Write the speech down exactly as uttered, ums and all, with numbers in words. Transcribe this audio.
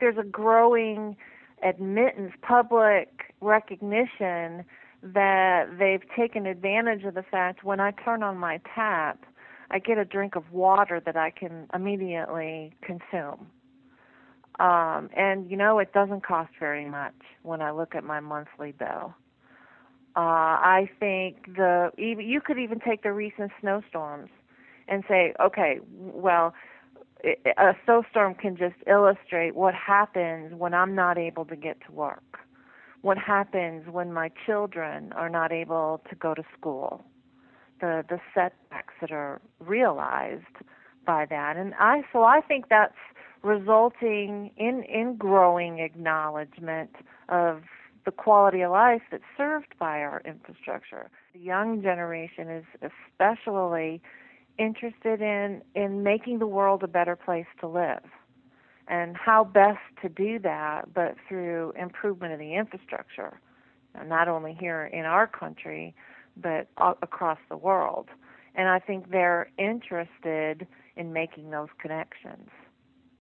there's a growing admittance, public recognition that they've taken advantage of the fact when I turn on my tap, I get a drink of water that I can immediately consume. Um, and, you know, it doesn't cost very much when I look at my monthly bill. Uh, I think the even, you could even take the recent snowstorms and say, okay, well, a snowstorm can just illustrate what happens when I'm not able to get to work, what happens when my children are not able to go to school, the the setbacks that are realized by that. And I so I think that's resulting in, in growing acknowledgement of the quality of life that's served by our infrastructure. The young generation is especially interested in, in making the world a better place to live. And how best to do that but through improvement of the infrastructure, not only here in our country, but across the world. And I think they're interested in making those connections.